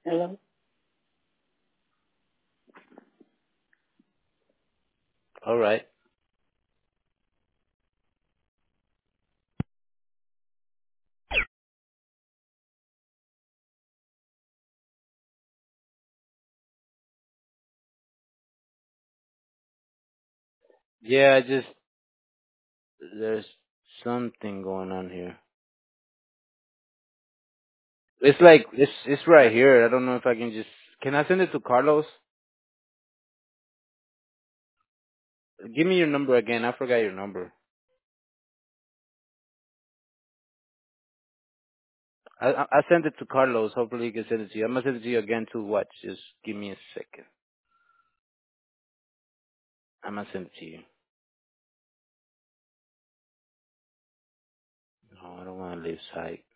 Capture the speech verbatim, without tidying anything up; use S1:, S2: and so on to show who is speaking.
S1: Hello?
S2: All right. Yeah, I just there's something going on here. It's like it's it's right here. I don't know if I can just can I send it to Carlos? Give me your number again. I forgot your number. I I, I sent it to Carlos. Hopefully he can send it to you. I'm gonna send it to you again to what? Just give me a second. I'm gonna send it to you. No, I don't want to leave site.